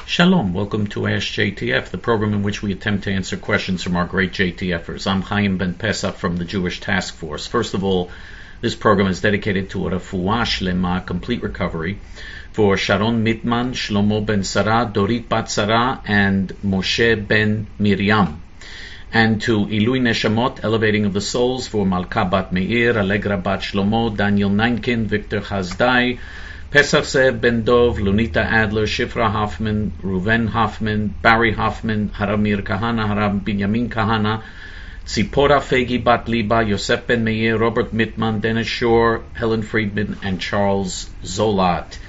Shalom, welcome to Ask JTF, the program in which we attempt to answer questions from our great JTFers. I'm Chaim Ben Pesach from the Jewish Task Force. First of all, this program is dedicated to a refuah shlema, complete recovery, for Sharon Mitman, Shlomo Ben Sarah, Dorit Bat Sarah, and Moshe Ben Miriam. And to Ilui Neshamot, elevating of the souls, for Malka Bat Meir, Allegra Bat Shlomo, Daniel Neinkin, Victor Chazdai, Pesach Zev Ben Dov, Lunita Adler, Shifra Hoffman, Reuven Hoffman, Barry Hoffman, Haramir Kahana, Haram Binyamin Kahana, Tzipora Fegi Bat Liba, Yosef Ben Meir, Robert Mittman, Dennis Shore, Helen Friedman, and Charles Zolat.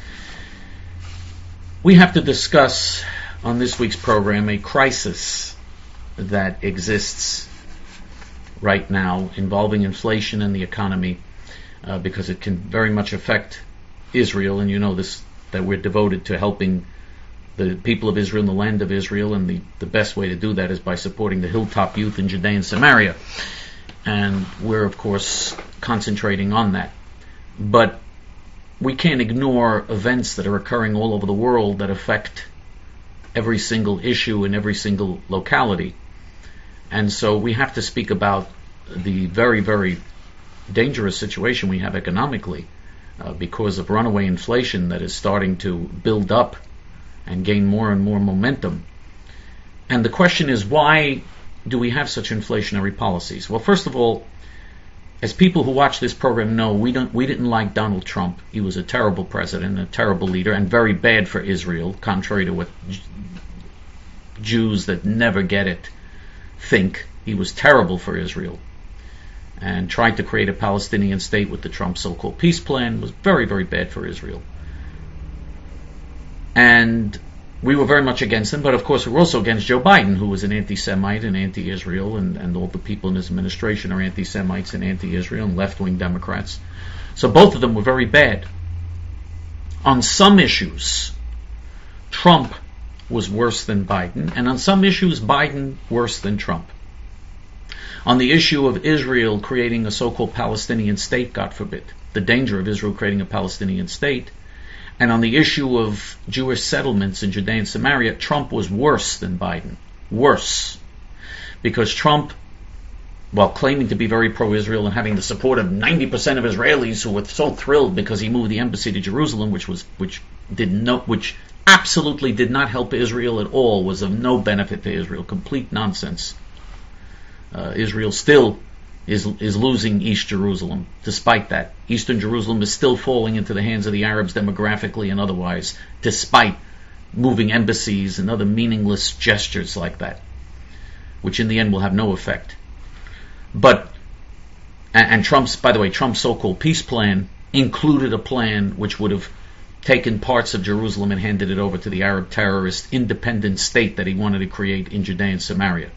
We have to discuss on this week's program a crisis that exists right now involving inflation and the economy, because it can very much affect Israel, and you know this, that we're devoted to helping the people of Israel and the land of Israel, and the best way to do that is by supporting the Hilltop Youth in Judea and Samaria, and we're of course concentrating on that. But we can't ignore events that are occurring all over the world that affect every single issue in every single locality, and so we have to speak about the very, very dangerous situation we have economically, because of runaway inflation that is starting to build up and gain more and more momentum. And the question is, why do we have such inflationary policies? Well, first of all, as people who watch this program know, we didn't like Donald Trump. He was a terrible president, a terrible leader, and very bad for Israel, contrary to what Jews that never get it think. He was terrible for Israel, and tried to create a Palestinian state with the Trump so-called peace plan. Was very, very bad for Israel. And we were very much against him, but of course we were also against Joe Biden, who was an anti-Semite and anti-Israel, and all the people in his administration are anti-Semites and anti-Israel and left-wing Democrats. So both of them were very bad. On some issues, Trump was worse than Biden, and on some issues, Biden worse than Trump. On the issue of Israel creating a so-called Palestinian state, God forbid, the danger of Israel creating a Palestinian state, and on the issue of Jewish settlements in Judea and Samaria, Trump was worse than Biden. Worse. Because Trump, while claiming to be very pro-Israel and having the support of 90% of Israelis who were so thrilled because he moved the embassy to Jerusalem, which absolutely did not help Israel at all, was of no benefit to Israel, complete nonsense. Israel still is losing East Jerusalem. Despite that, Eastern Jerusalem is still falling into the hands of the Arabs demographically and otherwise, despite moving embassies and other meaningless gestures like that, which in the end will have no effect. But and Trump's so-called peace plan included a plan which would have taken parts of Jerusalem and handed it over to the Arab terrorist independent state that he wanted to create in Judea and Samaria.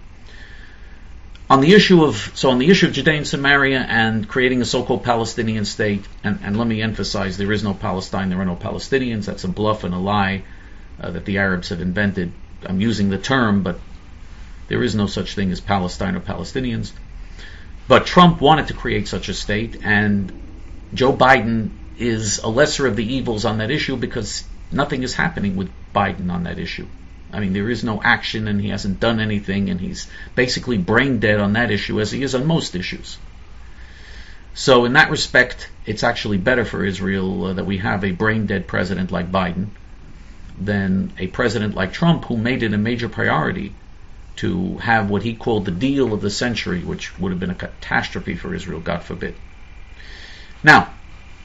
On the issue of Judea and Samaria and creating a so-called Palestinian state, and let me emphasize, there is no Palestine, there are no Palestinians. That's a bluff and a lie that the Arabs have invented. I'm using the term, but there is no such thing as Palestine or Palestinians. But Trump wanted to create such a state, and Joe Biden is a lesser of the evils on that issue because nothing is happening with Biden on that issue. I mean, there is no action, and he hasn't done anything, and he's basically brain dead on that issue, as he is on most issues. So in that respect, it's actually better for Israel that we have a brain dead president like Biden than a president like Trump, who made it a major priority to have what he called the deal of the century, which would have been a catastrophe for Israel, God forbid. Now,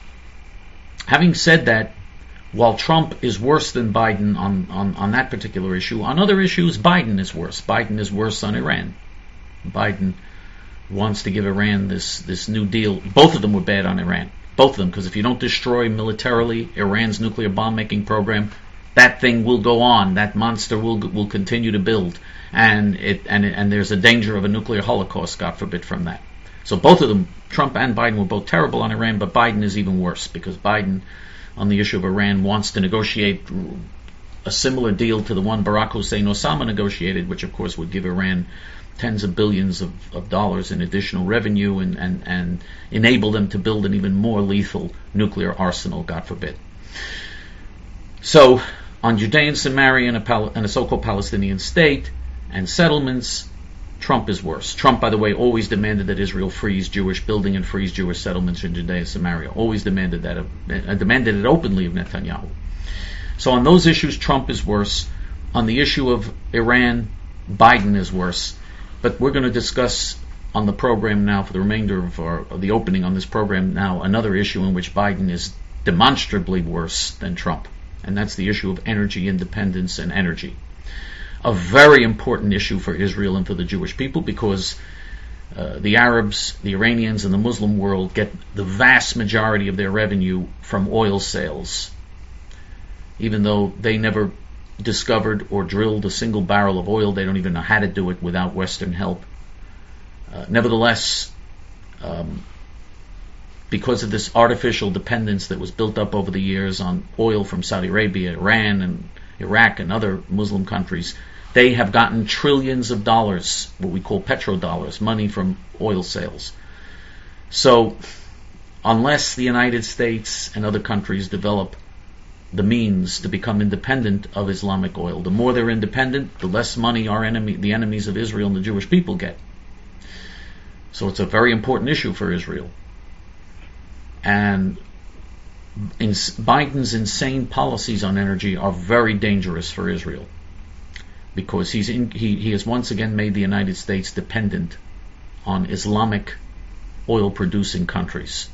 having said that, while Trump is worse than Biden on that particular issue, on other issues, Biden is worse. Biden is worse on Iran. Biden wants to give Iran this new deal. Both of them were bad on Iran. Both of them, because if you don't destroy militarily Iran's nuclear bomb-making program, that thing will go on. That monster will continue to build. And there's a danger of a nuclear holocaust, God forbid, from that. So both of them, Trump and Biden, were both terrible on Iran, but Biden is even worse, because Biden, on the issue of Iran, wants to negotiate a similar deal to the one Barack Hussein Osama negotiated, which of course would give Iran tens of billions of dollars in additional revenue and enable them to build an even more lethal nuclear arsenal, God forbid. So On Judea and Samaria and a so-called Palestinian state and settlements, Trump is worse. Trump, by the way, always demanded that Israel freeze Jewish building and freeze Jewish settlements in Judea and Samaria. Always demanded that, demanded it openly of Netanyahu. So on those issues, Trump is worse. On the issue of Iran, Biden is worse. But we're going to discuss on the program now, for the remainder of the opening on this program now, another issue in which Biden is demonstrably worse than Trump. And that's the issue of energy independence and energy. A very important issue for Israel and for the Jewish people, because the Arabs, the Iranians, and the Muslim world get the vast majority of their revenue from oil sales. Even though they never discovered or drilled a single barrel of oil, they don't even know how to do it without Western help. Nevertheless, because of this artificial dependence that was built up over the years on oil from Saudi Arabia, Iran, and Iraq, and other Muslim countries, they have gotten trillions of dollars, what we call petrodollars, money from oil sales. So, unless the United States and other countries develop the means to become independent of Islamic oil, the more they're independent, the less money the enemies of Israel and the Jewish people get. So it's a very important issue for Israel. And Biden's insane policies on energy are very dangerous for Israel, because he has once again made the United States dependent on Islamic oil-producing countries.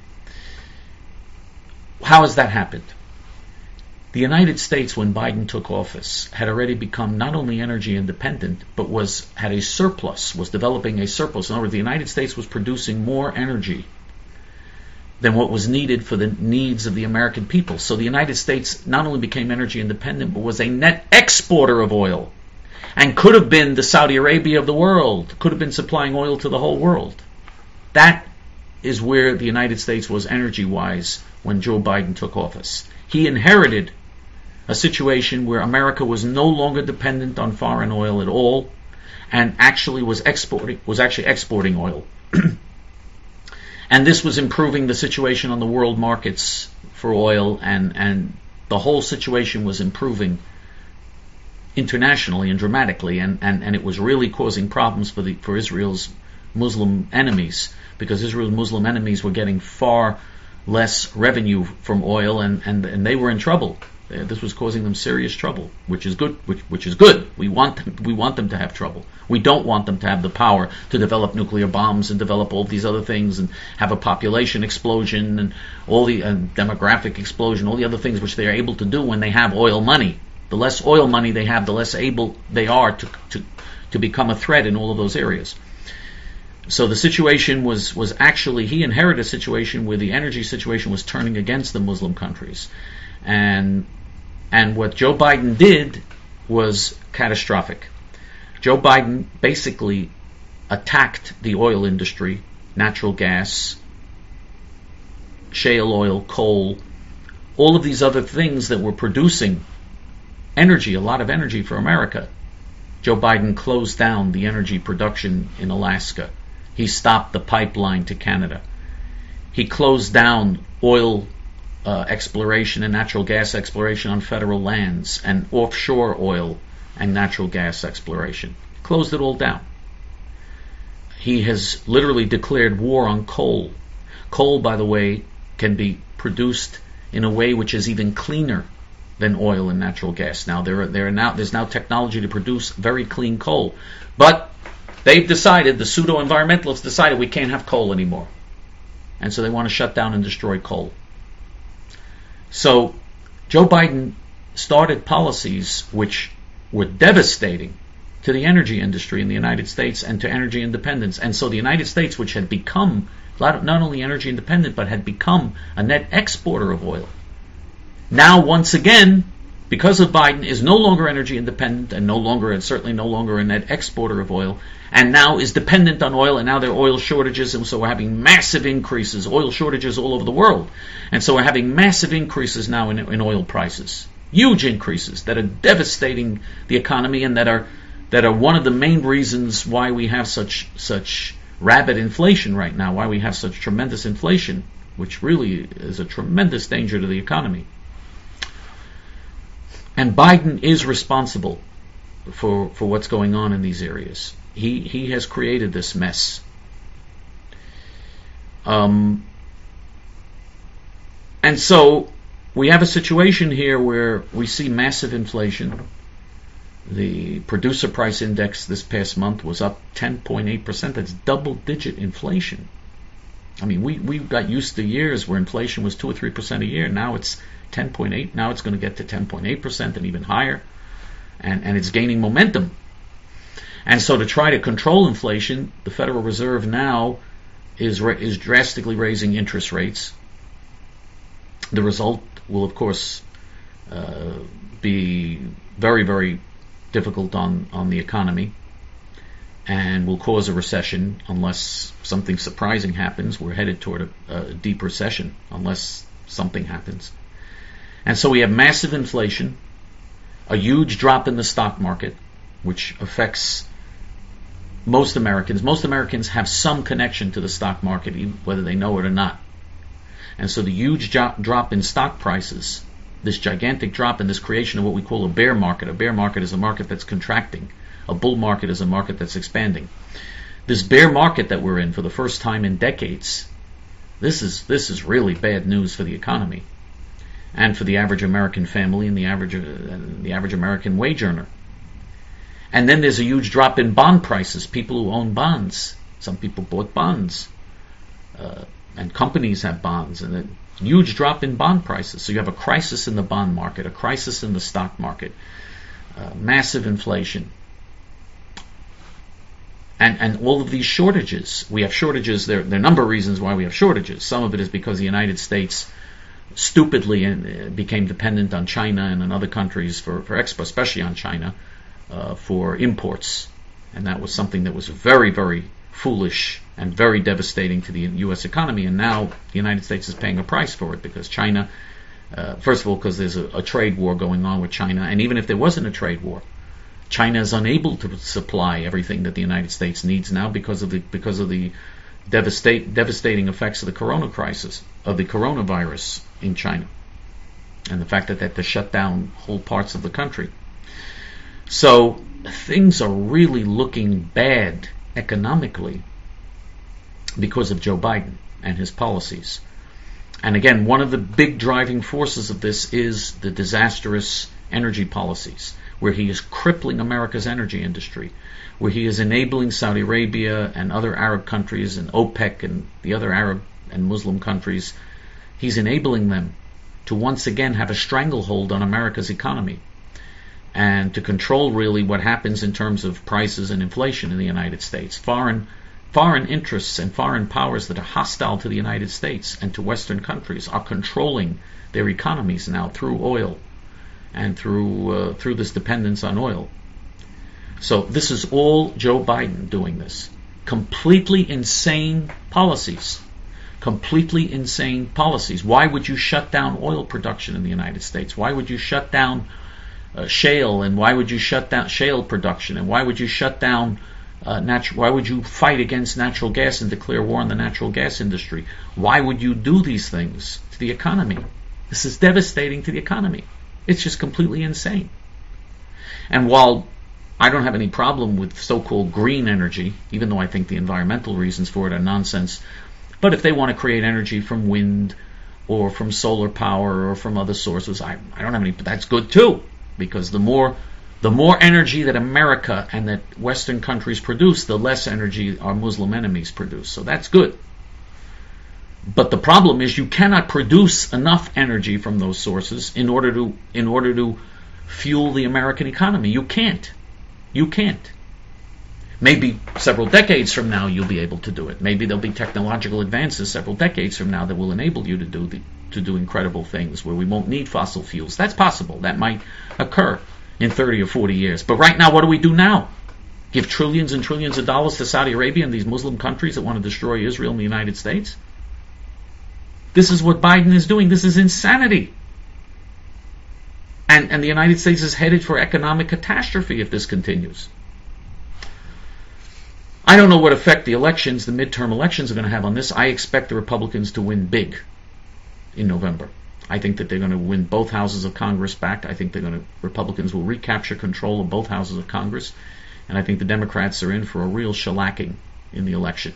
How has that happened? The United States, when Biden took office, had already become not only energy independent, but had a surplus, was developing a surplus. In other words, the United States was producing more energy than what was needed for the needs of the American people. So the United States not only became energy independent, but was a net exporter of oil, and could have been the Saudi Arabia of the world, could have been supplying oil to the whole world. That is where the United States was energy-wise when Joe Biden took office. He inherited a situation where America was no longer dependent on foreign oil at all, and actually was actually exporting oil. And this was improving the situation on the world markets for oil, and the whole situation was improving internationally and dramatically, and it was really causing problems for Israel's Muslim enemies, because Israel's Muslim enemies were getting far less revenue from oil, and they were in trouble. This was causing them serious trouble, which is good. Which is good. We want them to have trouble. We don't want them to have the power to develop nuclear bombs and develop all these other things and have a population explosion and all the demographic explosion, all the other things which they are able to do when they have oil money. The less oil money they have, the less able they are to become a threat in all of those areas. So the situation was actually, he inherited a situation where the energy situation was turning against the Muslim countries. And what Joe Biden did was catastrophic. Joe Biden basically attacked the oil industry, natural gas, shale oil, coal, all of these other things that were producing energy, a lot of energy for America. Joe Biden closed down the energy production in Alaska. He stopped the pipeline to Canada. He closed down oil exploration and natural gas exploration on federal lands, and offshore oil and natural gas exploration. Closed it all down. He has literally declared war on coal. Coal, by the way, can be produced in a way which is even cleaner than oil and natural gas. Now there's now technology to produce very clean coal, but they've decided, the pseudo-environmentalists decided, we can't have coal anymore, and so they want to shut down and destroy coal. So Joe Biden started policies which were devastating to the energy industry in the United States and to energy independence. And so the United States, which had become not only energy independent, but had become a net exporter of oil, now once again, because of Biden, is no longer energy independent and certainly no longer a net exporter of oil, and now is dependent on oil, and now there are oil shortages, and so we're having massive increases, oil shortages all over the world. And so we're having massive increases now in oil prices. Huge increases that are devastating the economy, and that are one of the main reasons why we have such rapid inflation right now, why we have such tremendous inflation, which really is a tremendous danger to the economy. And Biden is responsible for what's going on in these areas. He has created this mess. And so we have a situation here where we see massive inflation. The producer price index this past month was up 10.8%. That's double-digit inflation. I mean, we got used to years where inflation was 2 or 3% a year. Now it's 10.8. Now it's going to get to 10.8% and even higher. And it's gaining momentum. And so to try to control inflation, the Federal Reserve now is drastically raising interest rates. The result will, of course, be very, very difficult on the economy, and will cause a recession unless something surprising happens. We're headed toward a deep recession unless something happens. And so we have massive inflation, a huge drop in the stock market, which affects most Americans. Most Americans have some connection to the stock market, whether they know it or not. And so the huge drop in stock prices, this gigantic drop in this creation of what we call a bear market. A bear market is a market that's contracting. A bull market is a market that's expanding. This bear market that we're in for the first time in decades, this is really bad news for the economy and for the average American family and the average American wage earner. And then there's a huge drop in bond prices. People who own bonds, some people bought bonds, and companies have bonds, and a huge drop in bond prices. So you have a crisis in the bond market, a crisis in the stock market, massive inflation, and all of these shortages. We have shortages. There are a number of reasons why we have shortages. Some of it is because the United States stupidly became dependent on China and on other countries for export, especially on China, for imports, and that was something that was very, very foolish and very devastating to the U.S. economy. And now the United States is paying a price for it because China, first of all, because there's a trade war going on with China, and even if there wasn't a trade war, China is unable to supply everything that the United States needs now because of the devastating effects of the corona crisis, of the coronavirus in China, and the fact that they had to shut down whole parts of the country. So things are really looking bad economically because of Joe Biden and his policies. And again, one of the big driving forces of this is the disastrous energy policies, where he is crippling America's energy industry, where he is enabling Saudi Arabia and other Arab countries and OPEC and the other Arab and Muslim countries. He's enabling them to once again have a stranglehold on America's economy and to control really what happens in terms of prices and inflation in the United States. Foreign interests and foreign powers that are hostile to the United States and to Western countries are controlling their economies now through oil and through this dependence on oil. So this is all Joe Biden doing this. Completely insane policies. Completely insane policies. Why would you shut down oil production in the United States? Why would you shut down shale, and why would you shut down shale production, and why would you shut down why would you fight against natural gas and declare war on the natural gas industry? Why would you do these things to the economy? This is devastating to the economy. It's just completely insane. And while I don't have any problem with so-called green energy, even though I think the environmental reasons for it are nonsense, but if they want to create energy from wind or from solar power or from other sources, I don't have any, but that's good too. Because the more energy that America and that Western countries produce, the less energy our Muslim enemies produce. So that's good. But the problem is you cannot produce enough energy from those sources in order to fuel the American economy. You can't. Maybe several decades from now you'll be able to do it. Maybe there'll be technological advances several decades from now that will enable you to do incredible things where we won't need fossil fuels. That's possible. That might occur in 30 or 40 years. But right now, what do we do now? Give trillions and trillions of dollars to Saudi Arabia and these Muslim countries that want to destroy Israel and the United States? This is what Biden is doing. This is insanity. And the United States is headed for economic catastrophe if this continues. I don't know what effect the midterm elections are going to have on this. I expect the Republicans to win big in November. I think that they're going to win both houses of Congress back. I think Republicans will recapture control of both houses of Congress. And I think the Democrats are in for a real shellacking in the election.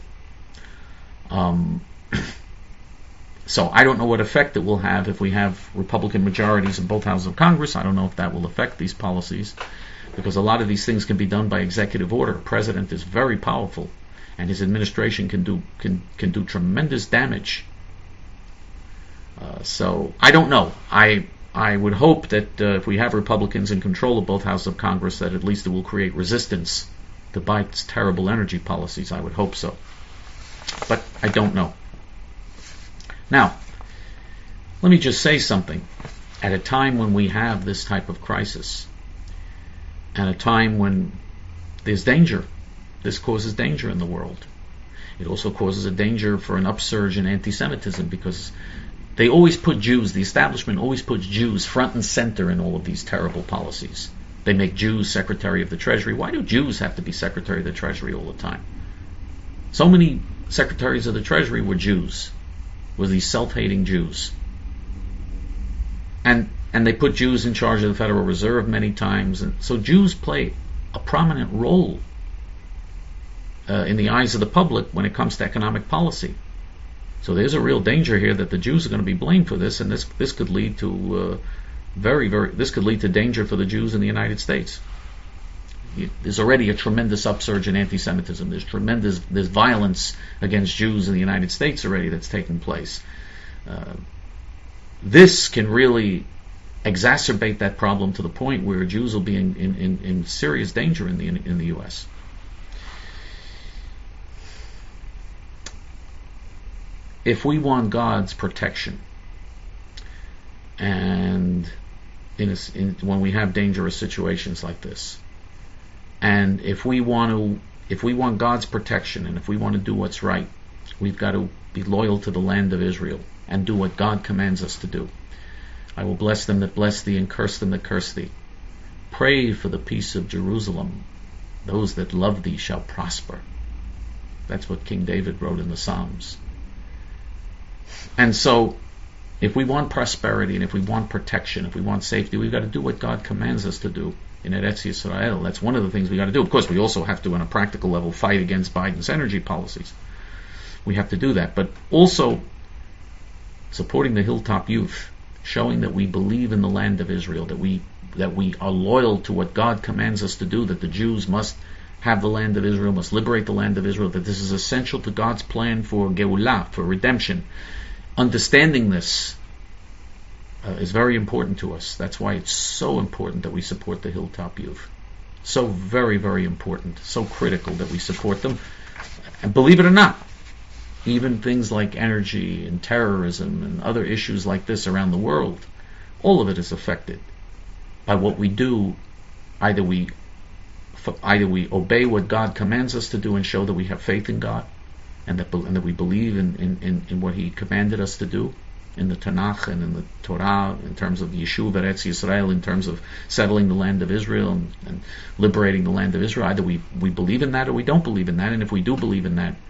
So I don't know what effect it will have if we have Republican majorities in both houses of Congress. I don't know if that will affect these policies, because a lot of these things can be done by executive order. The president is very powerful, and his administration can do tremendous damage. So I don't know. I would hope that if we have Republicans in control of both houses of Congress, that at least it will create resistance to Biden's terrible energy policies. I would hope so. But I don't know. Now, let me just say something. At a time when we have this type of crisis, at a time when there's danger, this causes danger in the world. It also causes a danger for an upsurge in anti-Semitism, because they always put Jews, the establishment always puts Jews front and center in all of these terrible policies. They make Jews Secretary of the Treasury. Why do Jews have to be Secretary of the Treasury all the time? So many Secretaries of the Treasury were Jews, were these self-hating Jews. And they put Jews in charge of the Federal Reserve many times. And so Jews play a prominent role in the eyes of the public when it comes to economic policy. So there's a real danger here that the Jews are going to be blamed for this, and this could lead to this could lead to danger for the Jews in the United States. There's already a tremendous upsurge in anti-Semitism. There's violence against Jews in the United States already that's taking place. This can really exacerbate that problem to the point where Jews will be in serious danger in the U.S. If we want God's protection, and when we have dangerous situations like this, and if we want God's protection, and if we want to do what's right, we've got to be loyal to the land of Israel and do what God commands us to do. I will bless them that bless thee, and curse them that curse thee. Pray for the peace of Jerusalem. Those that love thee shall prosper. That's what King David wrote in the Psalms. And so, if we want prosperity, and if we want protection, if we want safety, we've got to do what God commands us to do in Eretz Yisrael. That's one of the things we got to do. Of course, we also have to, on a practical level, fight against Biden's energy policies. We have to do that. But also, supporting the Hilltop Youth, showing that we believe in the land of Israel, that we are loyal to what God commands us to do, that the Jews must have the land of Israel, must liberate the land of Israel, that this is essential to God's plan for Geulah, for redemption. Understanding this is very important to us. That's why it's so important that we support the Hilltop Youth. So very, very important, so critical that we support them. And believe it or not, even things like energy and terrorism and other issues like this around the world, all of it is affected by what we do. Either we obey what God commands us to do and show that we have faith in God, and that we believe in what He commanded us to do in the Tanakh and in the Torah, in terms of Yeshuv Eretz Yisrael, in terms of settling the land of Israel and liberating the land of Israel. Either we believe in that or we don't believe in that. And if we do believe in that,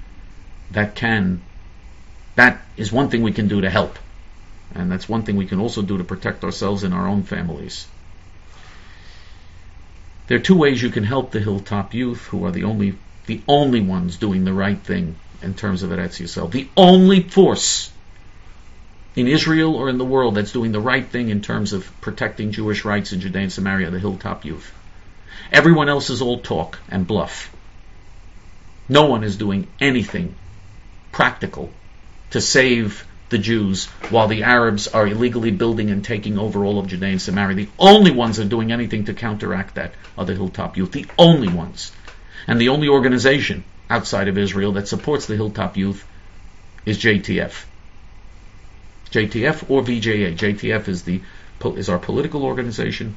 that is one thing we can do to help. And that's one thing we can also do to protect ourselves and our own families. There are two ways you can help the Hilltop Youth, who are the only ones doing the right thing in terms of Eretz Yisrael. The only force in Israel or in the world that's doing the right thing in terms of protecting Jewish rights in Judea and Samaria, the Hilltop Youth. Everyone else is all talk and bluff. No one is doing anything practical to save the Jews while the Arabs are illegally building and taking over all of Judea and Samaria. The only ones that are doing anything to counteract that are the Hilltop Youth. The only ones. And the only organization outside of Israel that supports the Hilltop Youth is JTF. JTF or VJA. JTF is our political organization.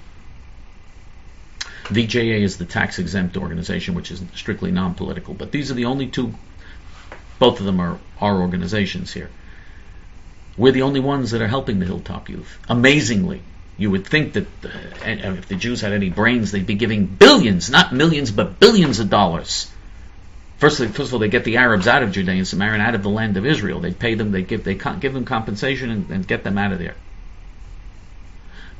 VJA is the tax-exempt organization, which is strictly non-political. But these are the only two. Both of them are our organizations here. We're the only ones that are helping the Hilltop Youth. Amazingly, you would think that if the Jews had any brains, they'd be giving billions, not millions, but billions of dollars. First of all, they get the Arabs out of Judea and Samaria and out of the land of Israel. They pay them, they give them compensation and get them out of there.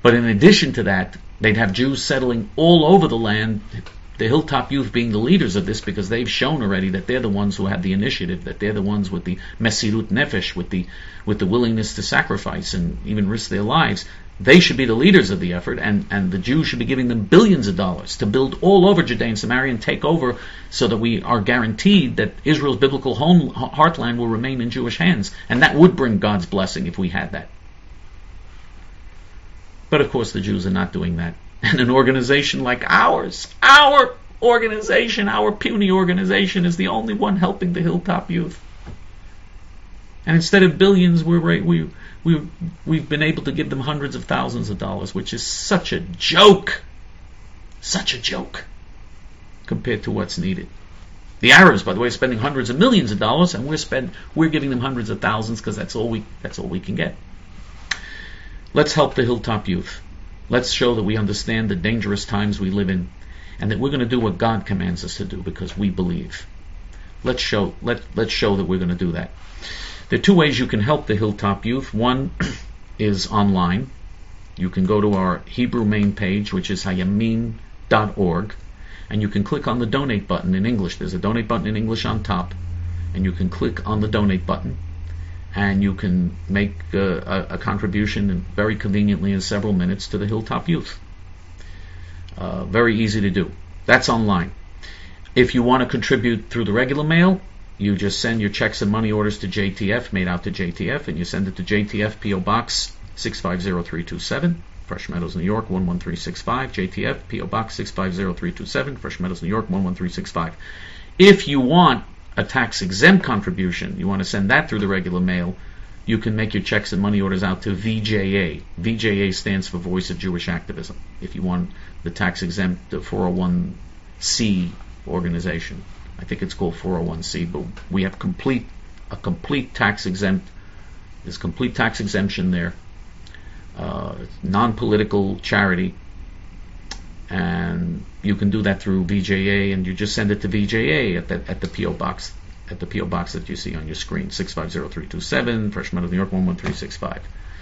But in addition to that, they'd have Jews settling all over the land, the Hilltop Youth being the leaders of this, because they've shown already that they're the ones who have the initiative, that they're the ones with the mesirut nefesh, with the willingness to sacrifice and even risk their lives. They should be the leaders of the effort, and the Jews should be giving them billions of dollars to build all over Judea and Samaria and take over, so that we are guaranteed that Israel's biblical heartland will remain in Jewish hands. And that would bring God's blessing if we had that. But of course the Jews are not doing that. And an organization like ours, our organization, our puny organization, is the only one helping the Hilltop Youth. And instead of billions, we've been able to give them hundreds of thousands of dollars, which is such a joke compared to what's needed. The Arabs, by the way, are spending hundreds of millions of dollars, and we're giving them hundreds of thousands because that's all we can get. Let's help the Hilltop Youth. Let's show that we understand the dangerous times we live in, and that we're going to do what God commands us to do because we believe. Let's show that we're going to do that. There are two ways you can help the Hilltop Youth. One is online. You can go to our Hebrew main page, which is hayamin.org, and you can click on the donate button in English. There's a donate button in English on top, and you can click on the donate button, and you can make a contribution very conveniently in several minutes to the Hilltop Youth. Very easy to do. That's online. If you want to contribute through the regular mail, you just send your checks and money orders to JTF, made out to JTF, and you send it to JTF P.O. Box 650327, Fresh Meadows, New York 11365, JTF P.O. Box 650327, Fresh Meadows, New York 11365. If you want a tax-exempt contribution, you want to send that through the regular mail, you can make your checks and money orders out to VJA. VJA stands for Voice of Jewish Activism, if you want the tax-exempt 401c organization. I think it's called 401c, but we have a complete tax exempt. There's complete tax exemption there. Non-political charity, and you can do that through VJA, and you just send it to VJA at the PO box that you see on your screen, 650327, Fresh Meadows, New York 11365.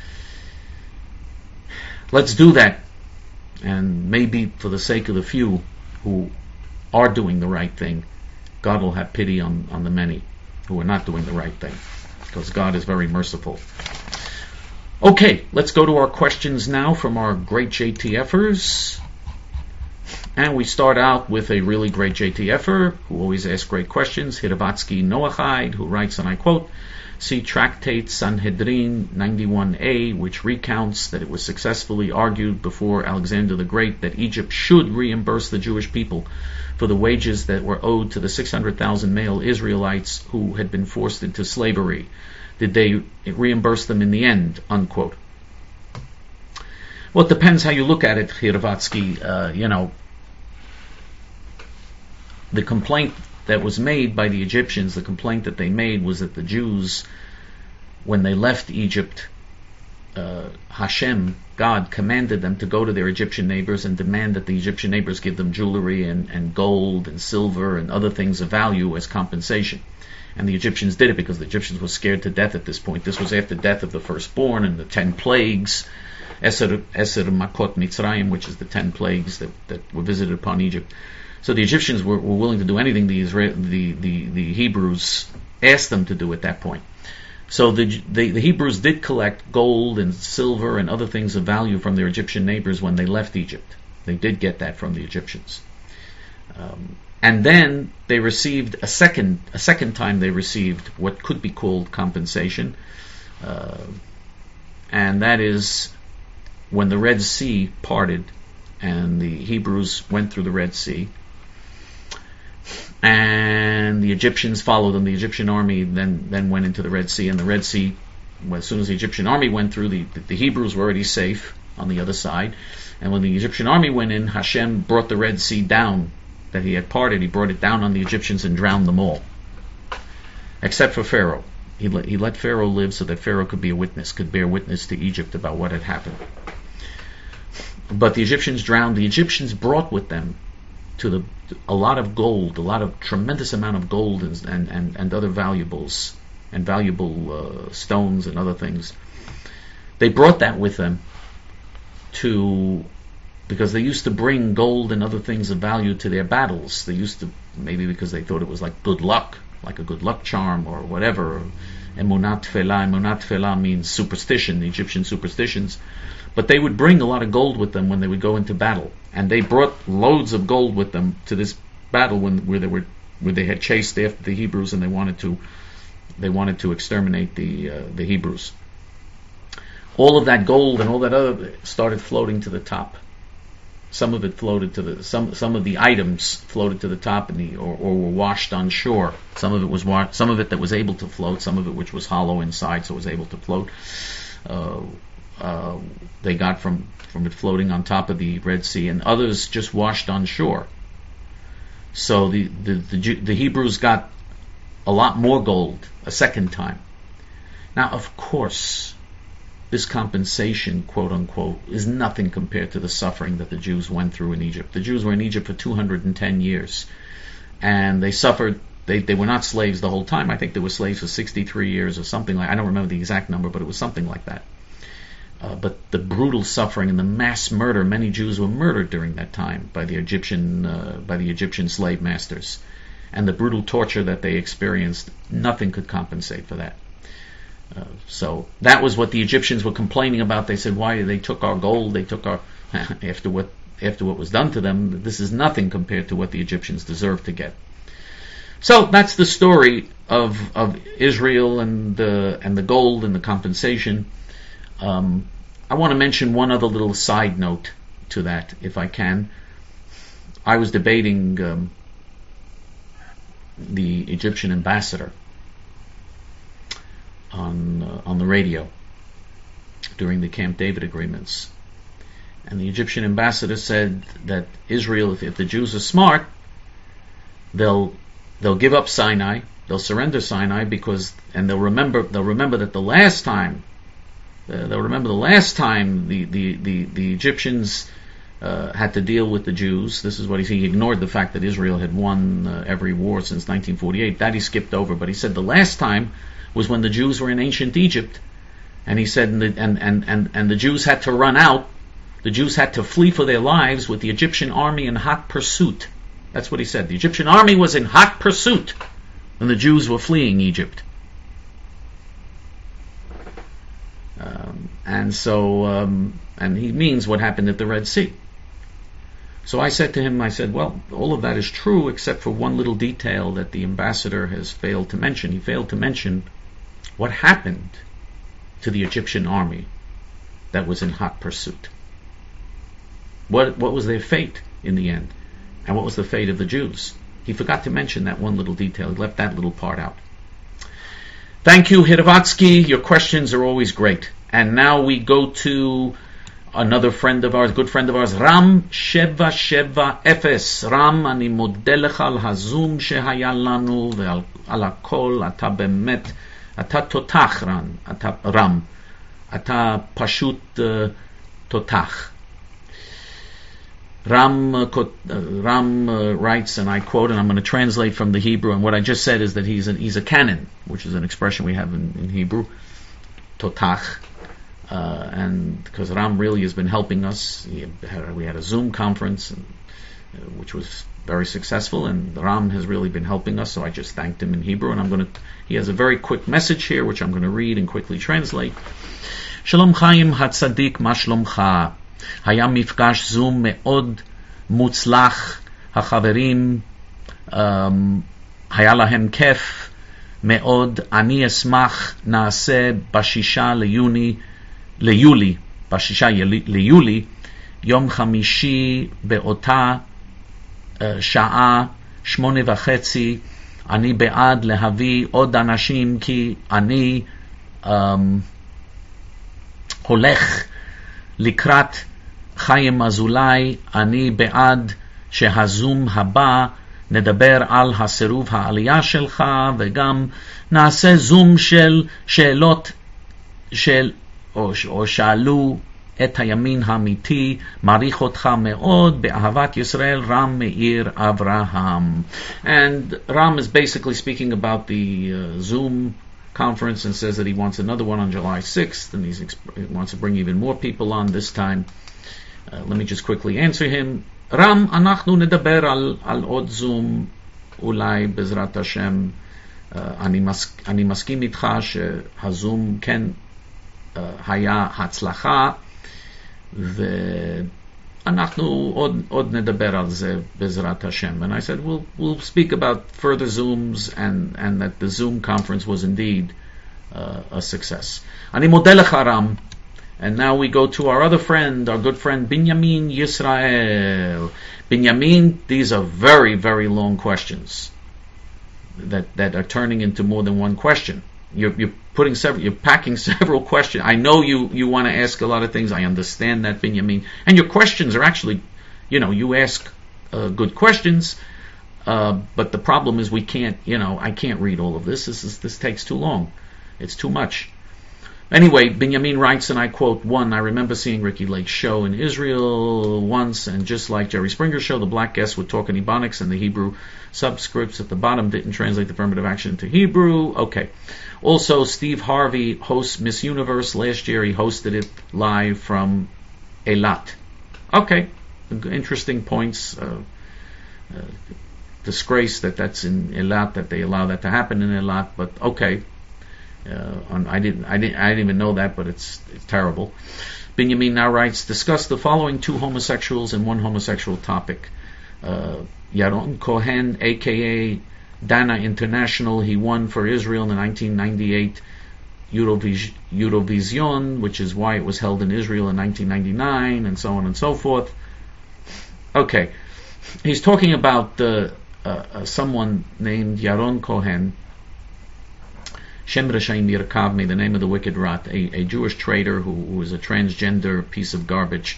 Let's do that, and maybe for the sake of the few who are doing the right thing, God will have pity on the many who are not doing the right thing, because God is very merciful. Okay, let's go to our questions now from our great JTFers. And we start out with a really great JTFer who always asks great questions, Hiravatsky Noachide, who writes, and I quote, see Tractate Sanhedrin 91a, which recounts that it was successfully argued before Alexander the Great that Egypt should reimburse the Jewish people for the wages that were owed to the 600,000 male Israelites who had been forced into slavery. Did they reimburse them in the end? Unquote. Well, it depends how you look at it, Hiravatsky. The complaint that was made by the Egyptians, the complaint that they made was that the Jews, when they left Egypt, Hashem, God, commanded them to go to their Egyptian neighbors and demand that the Egyptian neighbors give them jewelry and gold and silver and other things of value as compensation. And the Egyptians did it because the Egyptians were scared to death at this point. This was after the death of the firstborn and the 10 plagues, Eser Makot Mitzrayim, which is the 10 plagues that were visited upon Egypt. So the Egyptians were willing to do anything the Hebrews asked them to do at that point. So the Hebrews did collect gold and silver and other things of value from their Egyptian neighbors when they left Egypt. They did get that from the Egyptians. And then they received a second time they received what could be called compensation. And that is when the Red Sea parted and the Hebrews went through the Red Sea. And the Egyptians followed them. The Egyptian army then went into the Red Sea, and the Red Sea, as soon as the Egyptian army went through, the Hebrews were already safe on the other side. And when the Egyptian army went in, Hashem brought the Red Sea down that he had parted. He brought it down on the Egyptians and drowned them all, except for Pharaoh. He let Pharaoh live so that Pharaoh could be a witness, could bear witness to Egypt about what had happened. But the Egyptians drowned. The Egyptians brought with them a lot of gold, tremendous amount of gold and other valuables, and valuable stones and other things. They brought that with them because they used to bring gold and other things of value to their battles. They used to, maybe because they thought it was like good luck, like a good luck charm or whatever. Emunat tefillah means superstition, the Egyptian superstitions. But they would bring a lot of gold with them when they would go into battle, and they brought loads of gold with them to this battle where they had chased after the Hebrews, and they wanted to exterminate the Hebrews. All of that gold and all that other started floating to the top. Some of it floated to some of the items floated to the top or were washed on shore. Some of it that was able to float, some of it which was hollow inside, so it was able to float. They got from it floating on top of the Red Sea, and others just washed on shore. So the Hebrews got a lot more gold a second time. Now, of course, this compensation, quote unquote, is nothing compared to the suffering that the Jews went through in Egypt. The Jews were in Egypt for 210 years, and they suffered. They were not slaves the whole time. I think they were slaves for 63 years or something like. I don't remember the exact number, but it was something like that. But the brutal suffering and the mass murder, many Jews were murdered during that time by the Egyptian slave masters, and the brutal torture that they experienced, nothing could compensate for that. So that was what the Egyptians were complaining about. They said, "Why they took our gold? They took our after what was done to them. This is nothing compared to what the Egyptians deserved to get." So that's the story of Israel and the gold and the compensation. I want to mention one other little side note to that, if I can. I was debating the Egyptian ambassador on the radio during the Camp David agreements, and the Egyptian ambassador said that Israel, if the Jews are smart, they'll give up Sinai, they'll surrender Sinai, and they'll remember that the last time the Egyptians had to deal with the Jews. This is what he ignored the fact that Israel had won every war since 1948. That he skipped over, but he said the last time was when the Jews were in ancient Egypt, and he said, and the Jews had to run out. The Jews had to flee for their lives with the Egyptian army in hot pursuit. That's what he said. The Egyptian army was in hot pursuit when the Jews were fleeing Egypt. And he means what happened at the Red Sea. So I said to him, well, all of that is true except for one little detail that the ambassador has failed to mention. He failed to mention what happened to the Egyptian army that was in hot pursuit. What was their fate in the end? And what was the fate of the Jews? He forgot to mention that one little detail. He left that little part out. Thank you, Hiravatsky. Your questions are always great. And now we go to another friend of ours, good friend of ours, Ram 770. Ram, אני מודה לך על הזום שהיה לנו ועל הכל. אתה באמת, אתה תותח, רם. אתה פשוט תותח. Ram writes, and I quote, and I'm going to translate from the Hebrew, and what I just said is that he's a canon, which is an expression we have in Hebrew, totach, and because Ram really has been helping us. We had a Zoom conference, which was very successful, and Ram has really been helping us, so I just thanked him in Hebrew, and he has a very quick message here, which I'm going to read and quickly translate. Shalom Chaim HaTzadik, Ma Shlomcha? היה מפגש זום מאוד מוצלח, החברים היה להם כיף מאוד. אני אשמח נעשה בשישה ליולי, יום חמישי באותה שעה 8:30. אני בעד להביא עוד אנשים, כי אני הולך לקראת חיים אזולאי. אני בעד שהזום הבא נדבר על הסירוב העלייה שלך, וגם נעשה זום של שאלות או שאלו את הימין האמיתי. מעריך אותך מאוד. באהבת ישראל, Ram Meir Avraham. And Ram is basically speaking about the Zoom conference and says that he wants another one on July 6th, and he wants to bring even more people on this time. Let me just quickly answer him. Ram, אנחנו נדבר על עוד זום, אולי בעזרת השם. אני מסכים איתך שהזום כן היה הצלחה, ואנחנו עוד נדבר על זה בעזרת השם. And I said, we'll speak about further Zooms, and that the Zoom conference was indeed a success. אני מודה לך, רם. And now we go to our other friend, our good friend, Binyamin Yisrael. Binyamin, these are very, very long questions that are turning into more than one question. You're packing several questions. I know you want to ask a lot of things. I understand that, Binyamin. And your questions are actually, you ask good questions, but the problem is I can't read all of this. This takes too long. It's too much. Anyway, Binyamin writes, and I quote, 1, I remember seeing Ricky Lake's show in Israel once, and just like Jerry Springer's show, the black guests would talk in Ebonics, and the Hebrew subscripts at the bottom didn't translate the affirmative action into Hebrew. Okay. Also, Steve Harvey hosts Miss Universe. Last year he hosted it live from Eilat. Okay. Interesting points. Disgrace that's in Eilat, that they allow that to happen in Eilat, but okay. I didn't even know that, but it's terrible. Binyamin now writes, discuss the following 2 homosexuals and 1 homosexual topic. Yaron Cohen, aka Dana International, he won for Israel in the 1998 Eurovision, which is why it was held in Israel in 1999, and so on and so forth. Okay, he's talking about someone named Yaron Cohen, Shem Reshaim Yirkav, may the name of the wicked rot, a Jewish trader who was a transgender piece of garbage,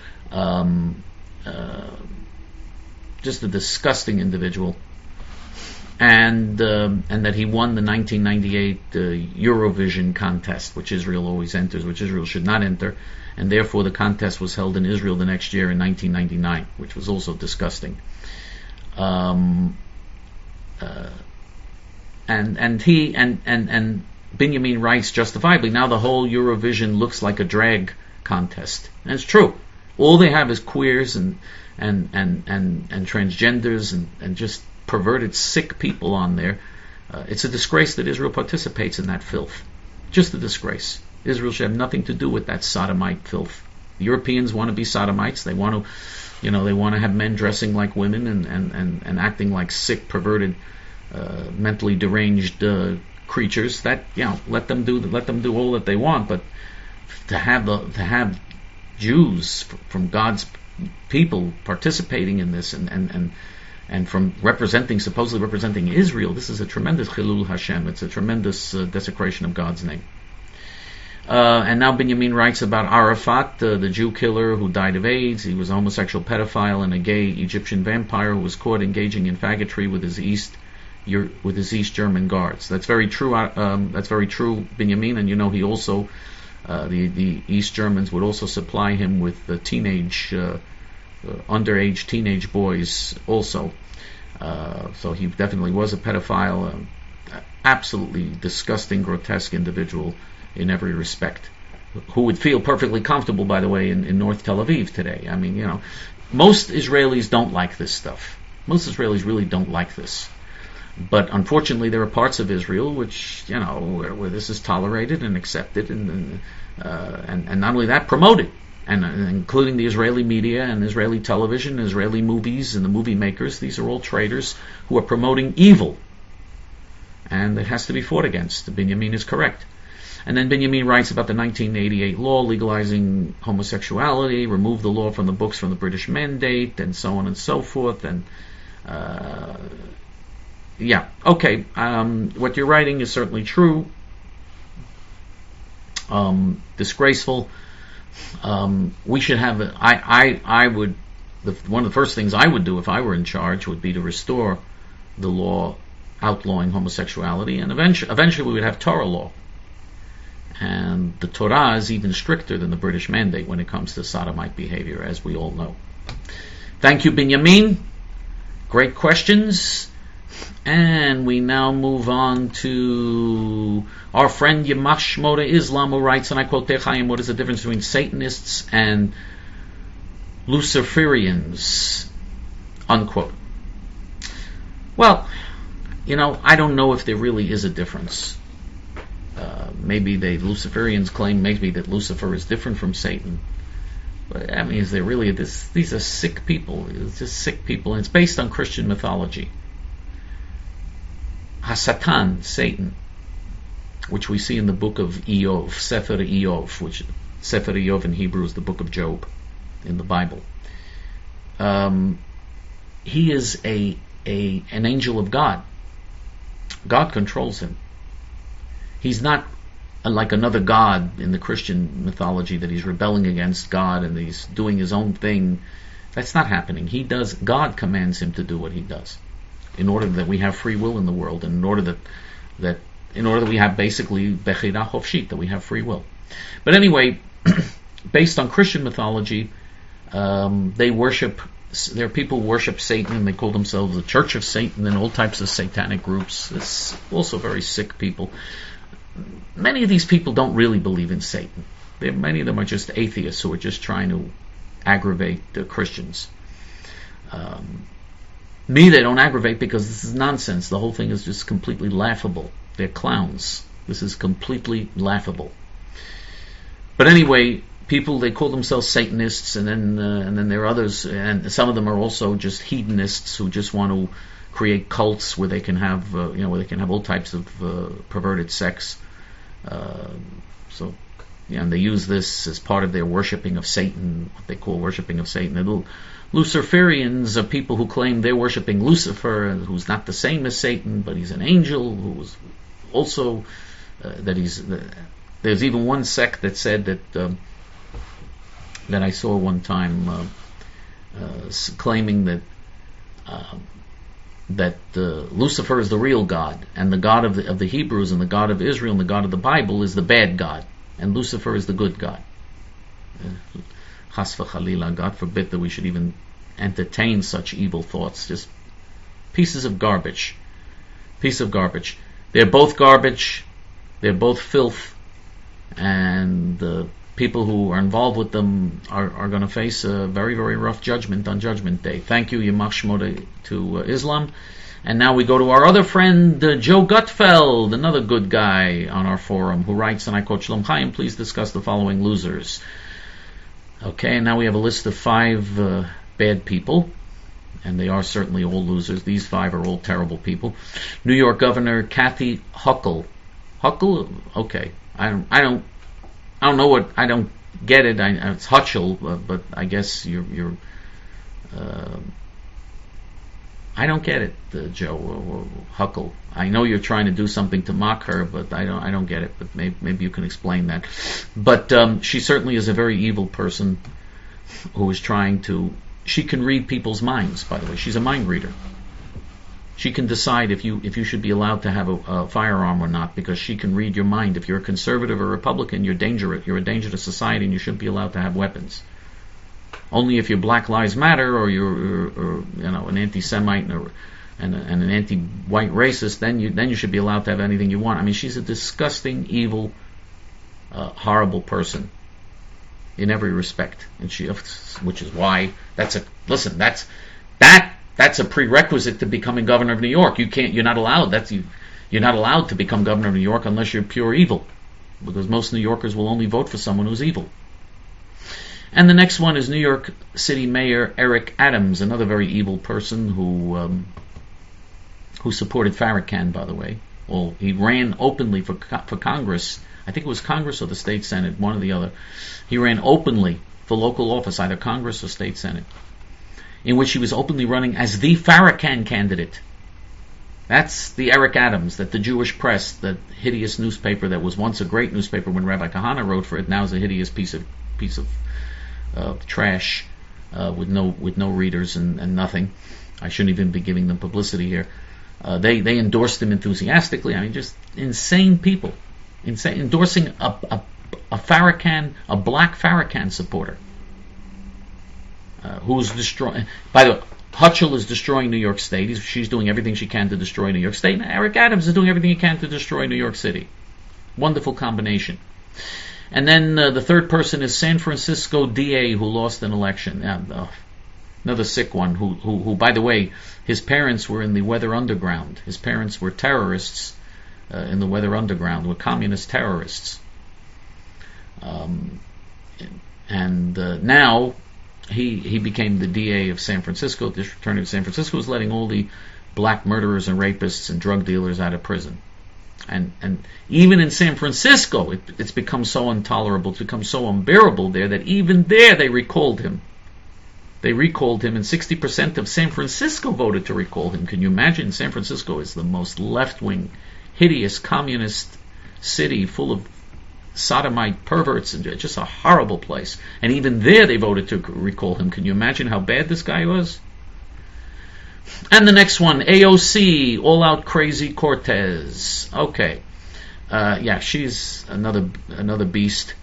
just a disgusting individual, and that he won the 1998 Eurovision contest, which Israel always enters, which Israel should not enter, and therefore the contest was held in Israel the next year in 1999, which was also disgusting. And Binyamin writes justifiably, now the whole Eurovision looks like a drag contest. And it's true. All they have is queers and transgenders and just perverted, sick people on there. It's a disgrace that Israel participates in that filth. Just a disgrace. Israel should have nothing to do with that sodomite filth. The Europeans want to be sodomites. They want to, they want to have men dressing like women and acting like sick, perverted, mentally deranged creatures. That let them do all that they want. But to have Jews from God's people participating in this and from supposedly representing Israel, this is a tremendous Chilul Hashem. It's a tremendous desecration of God's name. And now Binyamin writes about Arafat, the Jew killer who died of AIDS. He was a homosexual pedophile and a gay Egyptian vampire who was caught engaging in faggotry with his East German guards. That's very true. That's very true, Binyamin. And he also the East Germans would also supply him with the underage teenage boys also. So he definitely was a pedophile, absolutely disgusting, grotesque individual in every respect, who would feel perfectly comfortable, by the way, in North Tel Aviv today. I mean, most Israelis don't like this stuff. Most Israelis really don't like this. But unfortunately, there are parts of Israel which, where this is tolerated and accepted, and not only that, promoted, and including the Israeli media and Israeli television, Israeli movies, and the movie makers. These are all traitors who are promoting evil, and it has to be fought against. Binyamin is correct. And then Binyamin writes about the 1988 law legalizing homosexuality, removed the law from the books from the British Mandate, and so on and so forth, and what you're writing is certainly true. Disgraceful. We should have. I would. One of the first things I would do if I were in charge would be to restore the law outlawing homosexuality, and eventually we would have Torah law. And the Torah is even stricter than the British Mandate when it comes to sodomite behavior, as we all know. Thank you, Binyamin. Great questions. And we now move on to our friend Yamash Moda Islam, who writes, and I quote, Techayim, what is the difference between Satanists and Luciferians, unquote. Well, I don't know if there really is a difference. Maybe Luciferians claim maybe that Lucifer is different from Satan. But is there really these are sick people. It's just sick people, and it's based on Christian mythology. Hasatan, Satan, which we see in the book of Eov, Sefer Eov, which Sefer Eov in Hebrew is the book of Job in the Bible. He is an angel of God. God controls him. He's not like another god in the Christian mythology that he's rebelling against God and he's doing his own thing. That's not happening. God commands him to do what he does, in order that we have free will in the world, and in order that we have basically bechira chofshit, that we have free will. But anyway, based on Christian mythology, there are people who worship Satan, and they call themselves the Church of Satan, and all types of satanic groups. It's also very sick people. Many of these people don't really believe in Satan. Many of them are just atheists who are just trying to aggravate the Christians. Me, they don't aggravate because this is nonsense. The whole thing is just completely laughable. They're clowns. This is completely laughable. But anyway, people, they call themselves Satanists, and then there are others, and some of them are also just hedonists who just want to create cults where they can have all types of perverted sex. And they use this as part of their worshipping of Satan, what they call worshipping of Satan. The Luciferians are people who claim they're worshipping Lucifer, who's not the same as Satan, but he's an angel, who's also there's even one sect that said that I saw one time claiming that Lucifer is the real God, and the God of the Hebrews, and the God of Israel, and the God of the Bible is the bad God, and Lucifer is the good God. Chas v'chalila, God forbid that we should even entertain such evil thoughts. Just pieces of garbage. They're both garbage. They're both filth, and the people who are involved with them are going to face a very, very rough judgment on Judgment Day. Thank you, Yamach Shmo to Islam. And now we go to our other friend, Joe Gutfeld, another good guy on our forum, who writes, and I quote, Shalom Chaim, please discuss the following losers. Okay, and now we have a list of 5 bad people, and they are certainly all losers. These 5 are all terrible people. New York Governor Kathy Hochul. Hochul? Okay. I don't get it. It's Hutchel, but I guess you're I don't get it, Joe or Huckle. I know you're trying to do something to mock her, but I don't get it. But maybe you can explain that. But she certainly is a very evil person who is trying to. She can read people's minds. By the way, she's a mind reader. She can decide if you should be allowed to have a firearm or not, because she can read your mind. If you're a conservative or Republican, you're dangerous. You're a danger to society, and you shouldn't be allowed to have weapons. Only if you're Black Lives Matter or you're an anti-Semite and an anti-white racist, then you should be allowed to have anything you want. I mean, she's a disgusting, evil, horrible person in every respect, and which is why that's a prerequisite to becoming governor of New York. You're not allowed. You're not allowed to become governor of New York unless you're pure evil, because most New Yorkers will only vote for someone who's evil. And the next one is New York City Mayor Eric Adams, another very evil person who supported Farrakhan, by the way. Well, he ran openly for Congress. I think it was Congress or the State Senate, one or the other. He ran openly for local office, either Congress or State Senate, in which he was openly running as the Farrakhan candidate. That's the Eric Adams that the Jewish press, that hideous newspaper that was once a great newspaper when Rabbi Kahana wrote for it, now is a hideous piece of trash with no readers and nothing. I shouldn't even be giving them publicity here. They endorsed him enthusiastically. I mean, just insane people, endorsing a Farrakhan, a black Farrakhan supporter, who's destroying. By the way, Hutchel is destroying New York State. She's doing everything she can to destroy New York State. And Eric Adams is doing everything he can to destroy New York City. Wonderful combination. And then the third person is San Francisco DA who lost an election. Another sick one who, by the way, his parents were in the Weather Underground. His parents were terrorists in the Weather Underground, were communist terrorists. Now he became the DA of San Francisco, District Attorney of San Francisco, is letting all the black murderers and rapists and drug dealers out of prison. And even in San Francisco, it's become so intolerable, it's become so unbearable there that even there they recalled him. They recalled him, and 60% of San Francisco voted to recall him. Can you imagine? San Francisco is the most left-wing, hideous, communist city full of sodomite perverts, and just a horrible place. And even there they voted to recall him. Can you imagine how bad this guy was? And the next one, AOC, All Out Crazy Cortez. Okay. She's another beast.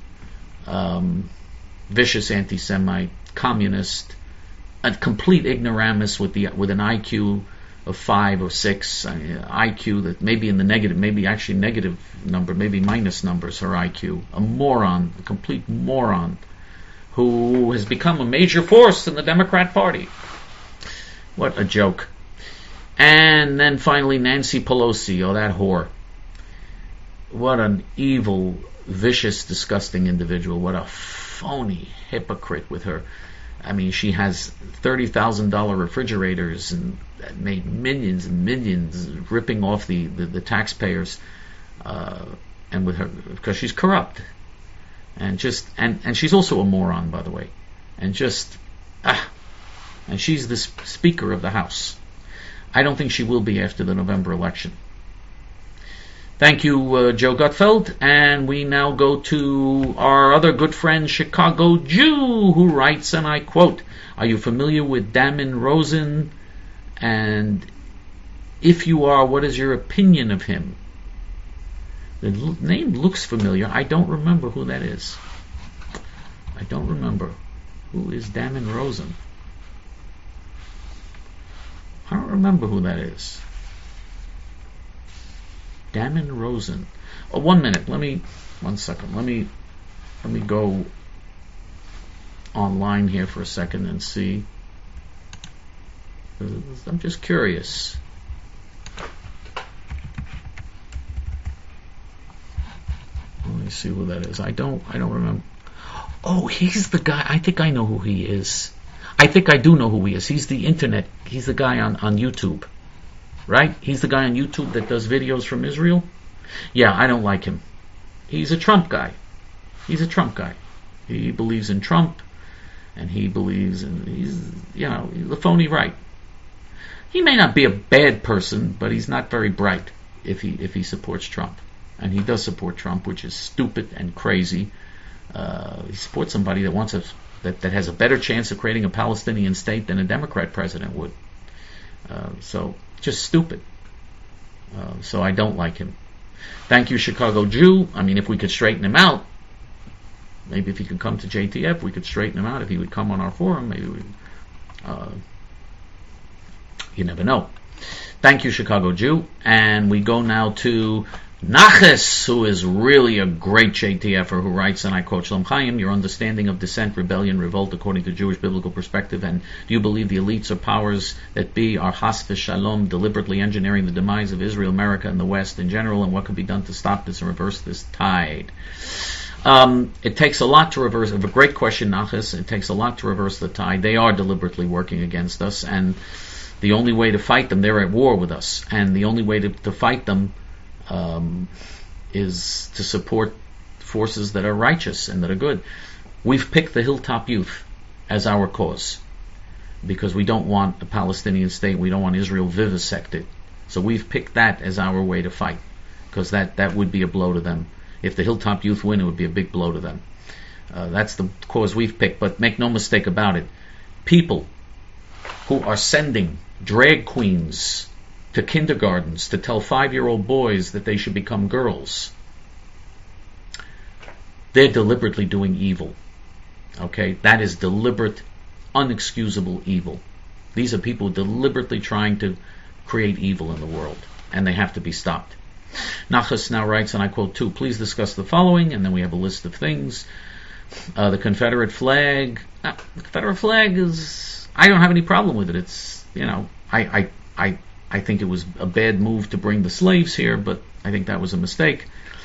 Vicious anti-Semite, communist, a complete ignoramus with an IQ of 5 or 6, IQ that maybe in the negative, maybe actually negative number, maybe minus numbers, her IQ. A moron, a complete moron, who has become a major force in the Democrat Party. What a joke. And then finally Nancy Pelosi, that whore. What an evil, vicious, disgusting individual. What a phony hypocrite with her. I mean, she has $30,000 refrigerators and made millions and millions, ripping off the taxpayers, and with her, because she's corrupt, and she's also a moron, by the way, and she's the Speaker of the House. I don't think she will be after the November election. Thank you, Joe Gutfeld. And we now go to our other good friend, Chicago Jew, who writes, and I quote, "Are you familiar with Damon Rosen? And if you are, what is your opinion of him?" The name looks familiar. I don't remember who that is. I don't remember. Who is Damon Rosen? I don't remember who that is. Damon Rosen. 1 minute. 1 second. Let me go online here for a second and see. I'm just curious. Let me see who that is. I don't remember. Oh, he's the guy. I think I know who he is. I think I do know who he is. He's the internet. He's the guy on YouTube. Right? He's the guy on YouTube that does videos from Israel. Yeah, I don't like him. He's a Trump guy. He's a Trump guy. He believes in Trump, and he's the phony right. He may not be a bad person, but he's not very bright if he supports Trump. And he does support Trump, which is stupid and crazy. He supports somebody that has a better chance of creating a Palestinian state than a Democrat president would. So just stupid. So I don't like him. Thank you, Chicago Jew. I mean, if we could straighten him out, maybe if he could come to JTF, we could straighten him out. If he would come on our forum, maybe you never know. Thank you, Chicago Jew. And we go now to Naches, who is really a great JTFer, who writes, and I quote, "Shalom Chaim, your understanding of dissent, rebellion, revolt according to Jewish biblical perspective, and do you believe the elites or powers that be are chas v'shalom deliberately engineering the demise of Israel, America, and the West in general, and what can be done to stop this and reverse this tide?" It takes a lot to reverse. A great question, Naches. It takes a lot to reverse the tide. They are deliberately working against us, and the only way to fight them, they're at war with us, and the only way to fight them is to support forces that are righteous and that are good. We've picked the Hilltop Youth as our cause because we don't want a Palestinian state. We don't want Israel vivisected. So we've picked that as our way to fight, because that would be a blow to them. If the Hilltop Youth win, it would be a big blow to them. That's the cause we've picked. But make no mistake about it, people who are sending drag queens to kindergartens to tell 5-year-old boys that they should become girls, they're deliberately doing evil. Okay? That is deliberate, unexcusable evil. These are people deliberately trying to create evil in the world, and they have to be stopped. Nachas now writes, and I quote too, please discuss the following, and then we have a list of things. The Confederate flag. The Confederate flag is, I don't have any problem with it. It's, I think it was a bad move to bring the slaves here, but I think that was a mistake.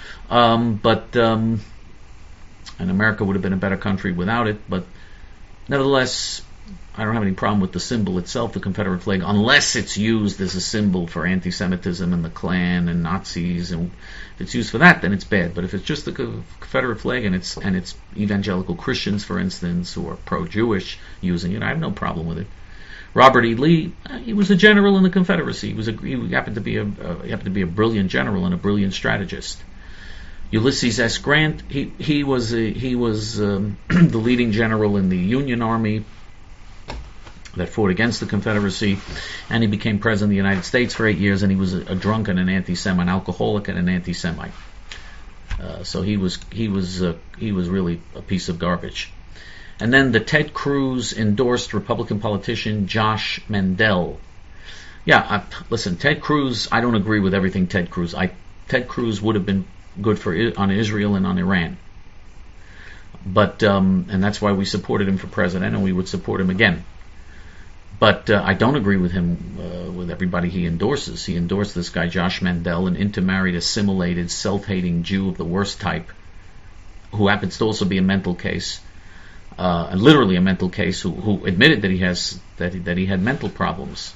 And America would have been a better country without it, but nevertheless, I don't have any problem with the symbol itself, the Confederate flag, unless it's used as a symbol for anti-Semitism and the Klan and Nazis, and if it's used for that, then it's bad. But if it's just the Confederate flag and it's evangelical Christians, for instance, who are pro-Jewish using it, I have no problem with it. Robert E. Lee, he was a general in the Confederacy. He happened to be a brilliant general and a brilliant strategist. Ulysses S. Grant, he was the leading general in the Union Army that fought against the Confederacy, and he became president of the United States for 8 years, and he was a drunk and an anti-Semite, an alcoholic and an anti-Semite. So he was really a piece of garbage. And then the Ted Cruz endorsed Republican politician Josh Mandel. Listen, Ted Cruz, I don't agree with everything Ted Cruz. Ted Cruz would have been good on Israel and on Iran. But and that's why we supported him for president, and we would support him again. But I don't agree with him, with everybody he endorses. He endorsed this guy, Josh Mandel, an intermarried, assimilated, self-hating Jew of the worst type, who happens to also be a mental case, literally a mental case, who admitted that he had mental problems,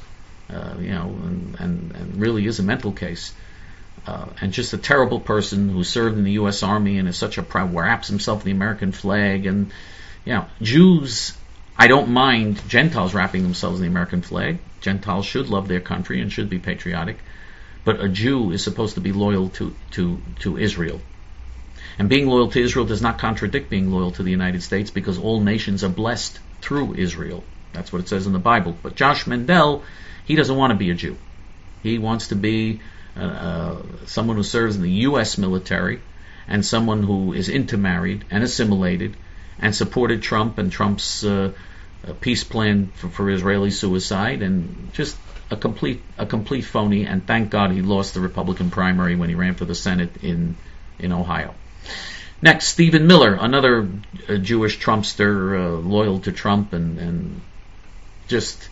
and really is a mental case. And just a terrible person who served in the U.S. Army and is such a proud, wraps himself in the American flag. And, Jews, I don't mind Gentiles wrapping themselves in the American flag. Gentiles should love their country and should be patriotic. But a Jew is supposed to be loyal to Israel. And being loyal to Israel does not contradict being loyal to the United States, because all nations are blessed through Israel. That's what it says in the Bible. But Josh Mandel, he doesn't want to be a Jew. He wants to be someone who serves in the U.S. military, and someone who is intermarried and assimilated and supported Trump and Trump's peace plan for Israeli suicide, and just a complete phony. And thank God he lost the Republican primary when he ran for the Senate in Ohio. Next, Stephen Miller, another Jewish Trumpster, loyal to Trump and just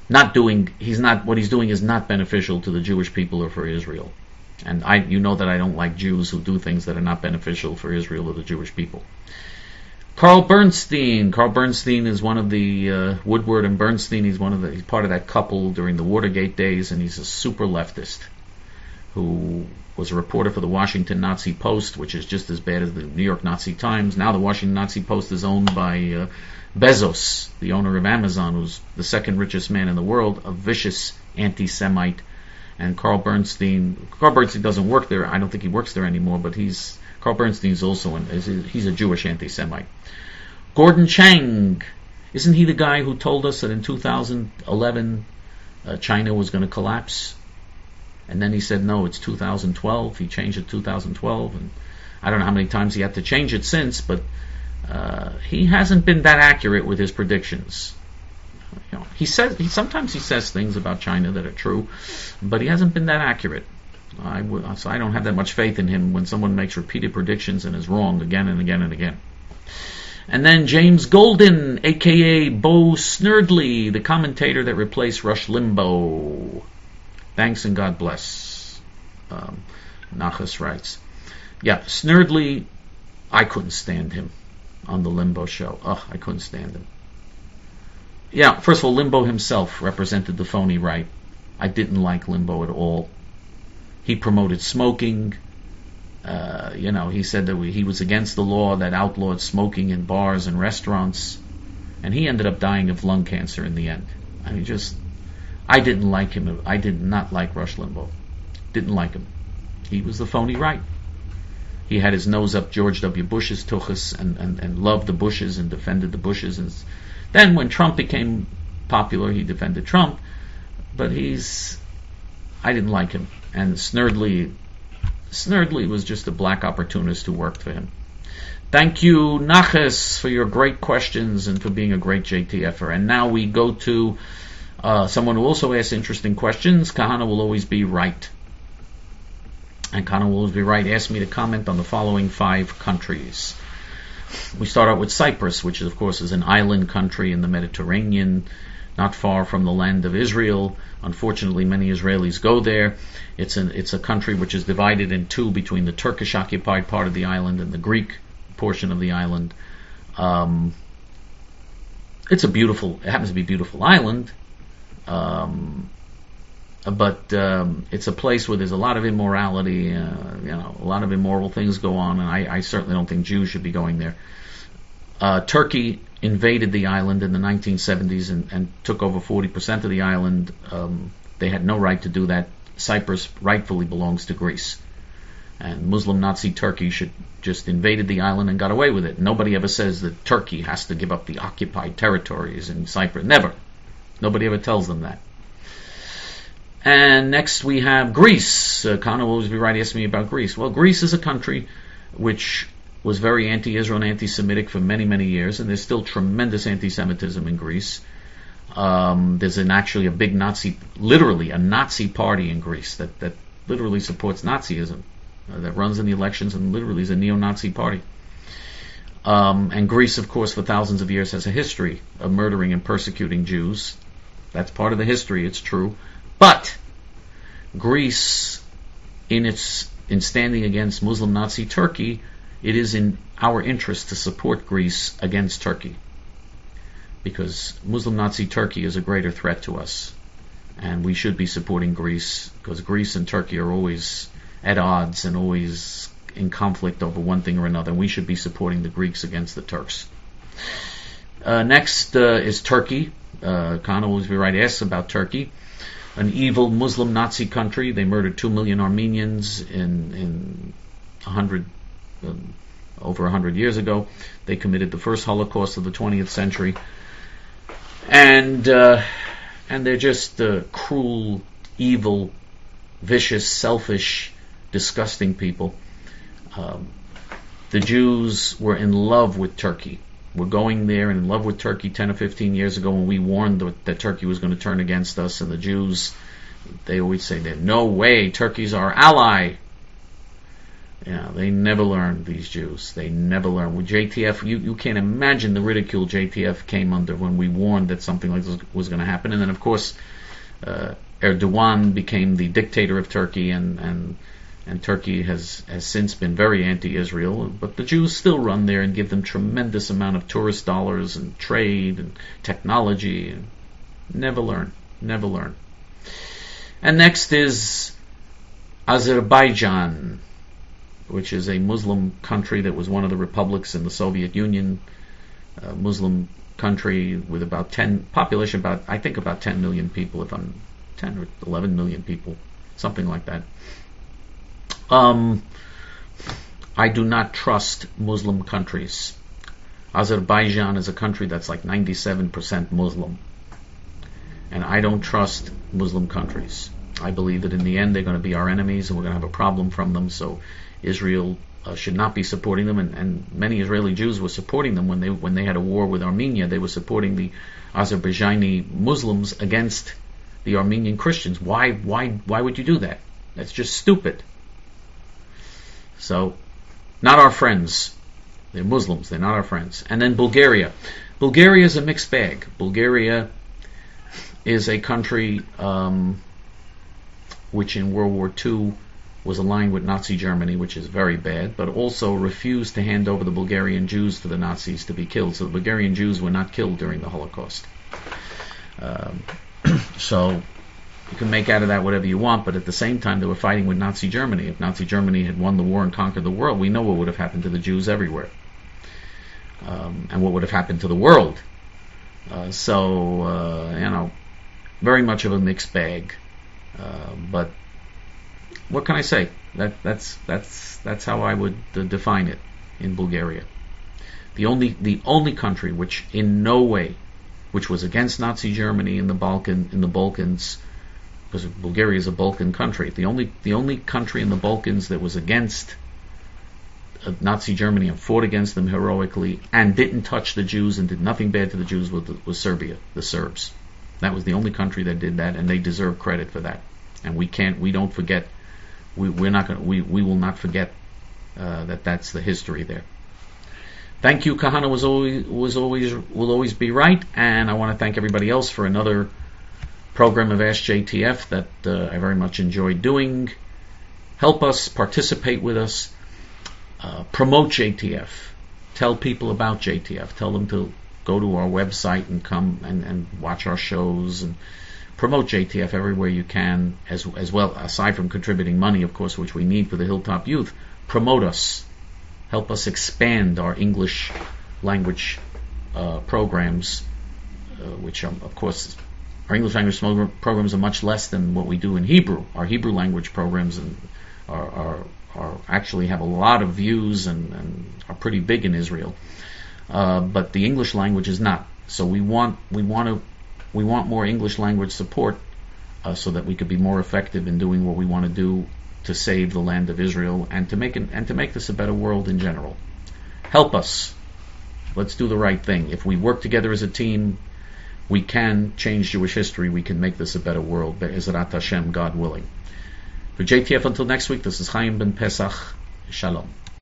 what he's doing is not beneficial to the Jewish people or for Israel. And that I don't like Jews who do things that are not beneficial for Israel or the Jewish people. Carl Bernstein is one of the Woodward and Bernstein. He's part of that couple during the Watergate days, and he's a super leftist who was a reporter for the Washington Nazi Post, which is just as bad as the New York Nazi Times. Now the Washington Nazi Post is owned by Bezos, the owner of Amazon, who's the second richest man in the world, a vicious anti-Semite. And Carl Bernstein doesn't work there. I don't think he works there anymore, but Carl Bernstein is also he's a Jewish anti-Semite. Gordon Chang, isn't he the guy who told us that in 2011 China was going to collapse? And then he said, no, it's 2012. He changed it to 2012. And I don't know how many times he had to change it since, but he hasn't been that accurate with his predictions. Sometimes he says things about China that are true, but he hasn't been that accurate. So I don't have that much faith in him when someone makes repeated predictions and is wrong again and again and again. And then James Golden, a.k.a. Bo Snerdley, the commentator that replaced Rush Limbaugh. Thanks and God bless. Nachas writes. Snerdley, I couldn't stand him on the Limbaugh show. I couldn't stand him. First of all, Limbaugh himself represented the phony right. I didn't like Limbaugh at all. He promoted smoking. He said that he was against the law that outlawed smoking in bars and restaurants, and he ended up dying of lung cancer in the end. I didn't like him. I did not like Rush Limbaugh. Didn't like him. He was the phony right. He had his nose up George W. Bush's tuchus and loved the Bushes and defended the Bushes. And then when Trump became popular, he defended Trump. But I didn't like him. And Snerdley was just a black opportunist who worked for him. Thank you, Nachas, for your great questions and for being a great JTFer. And now we go to someone who also asks interesting questions. Kahana will always be right. And Connor Woolsby Wright asked me to comment on the following 5 countries. We start out with Cyprus, which of course is an island country in the Mediterranean, not far from the land of Israel. Unfortunately, many Israelis go there. It's a country which is divided in two between the Turkish-occupied part of the island and the Greek portion of the island. It happens to be a beautiful island, but it's a place where there's a lot of immorality, a lot of immoral things go on, and I certainly don't think Jews should be going there. Turkey invaded the island in the 1970s and took over 40% of the island. They had no right to do that. Cyprus rightfully belongs to Greece. And Muslim Nazi Turkey should just invaded the island and got away with it. Nobody ever says that Turkey has to give up the occupied territories in Cyprus. Never. Nobody ever tells them that. And next we have Greece. Connor will always be right asking me about Greece. Well, Greece is a country which was very anti-Israel and anti-Semitic for many, many years, and there's still tremendous anti-Semitism in Greece. There's actually a big literally a Nazi party in Greece that literally supports Nazism, that runs in the elections and literally is a neo-Nazi party. And Greece, of course, for thousands of years has a history of murdering and persecuting Jews. That's part of the history, it's true. But Greece, in standing against Muslim Nazi Turkey, it is in our interest to support Greece against Turkey, because Muslim Nazi Turkey is a greater threat to us, and we should be supporting Greece, because Greece and Turkey are always at odds and always in conflict over one thing or another, and we should be supporting the Greeks against the Turks. Next is Turkey. Khan always be right asks about Turkey. An evil Muslim Nazi country. They murdered 2 million Armenians in over 100 years ago. They committed the first Holocaust of the 20th century. And they're just cruel, evil, vicious, selfish, disgusting people. The Jews were in love with Turkey. Were going there and in love with Turkey 10 or 15 years ago when we warned that Turkey was going to turn against us. And the Jews, they always say that no way, Turkey's our ally. Yeah, they never learned, these Jews. They never learned. With JTF, you can't imagine the ridicule JTF came under when we warned that something like this was going to happen. And then, of course, Erdogan became the dictator of Turkey, and Turkey has since been very anti-Israel. But the Jews still run there and give them tremendous amount of tourist dollars and trade and technology. And never learn. And next is Azerbaijan, which is a Muslim country that was one of the republics in the Soviet Union, a Muslim country with about 10 million people, if I'm 10 or 11 million people, something like that. I do not trust Muslim countries. Azerbaijan is a country that's like 97% Muslim, and I don't trust Muslim countries. I believe that in the end they're going to be our enemies and we're going to have a problem from them, so Israel should not be supporting them, and many Israeli Jews were supporting them when they had a war with Armenia. They were supporting the Azerbaijani Muslims against the Armenian Christians. Why would you do that? That's just stupid. So, not our friends. They're Muslims. They're not our friends. And then Bulgaria. Bulgaria is a mixed bag. Bulgaria is a country which in World War II was aligned with Nazi Germany, which is very bad, but also refused to hand over the Bulgarian Jews to the Nazis to be killed. So the Bulgarian Jews were not killed during the Holocaust. So you can make out of that whatever you want, but at the same time they were fighting with Nazi Germany. If Nazi Germany had won the war and conquered the world, we know what would have happened to the Jews everywhere. And what would have happened to the world. Very much of a mixed bag. But what can I say? That's how I would define it in Bulgaria. The only country which in no way, which was against Nazi Germany in the Balkans, because Bulgaria is a Balkan country. The only country in the Balkans that was against Nazi Germany and fought against them heroically and didn't touch the Jews and did nothing bad to the Jews was Serbia, the Serbs. That was the only country that did that, and they deserve credit for that. And we don't forget we're not going. We will not forget that that's the history there. Thank you. Kahana will always be right, and I want to thank everybody else for another program of Ask JTF that I very much enjoyed doing. Help us, participate with us, promote JTF, tell people about JTF, tell them to go to our website and come and watch our shows, and promote JTF everywhere you can, as well, aside from contributing money, of course, which we need for the Hilltop Youth. Promote us. Help us expand our English language programs, which of course, our English language programs are much less than what we do in Hebrew. Our Hebrew language programs are actually have a lot of views and are pretty big in Israel. But the English language is not. So we want more English language support so that we could be more effective in doing what we want to do to save the land of Israel and to make this a better world in general. Help us. Let's do the right thing. If we work together as a team, we can change Jewish history. We can make this a better world. Be'ezrat Hashem, God willing. For JTF until next week, this is Chaim Ben Pesach. Shalom.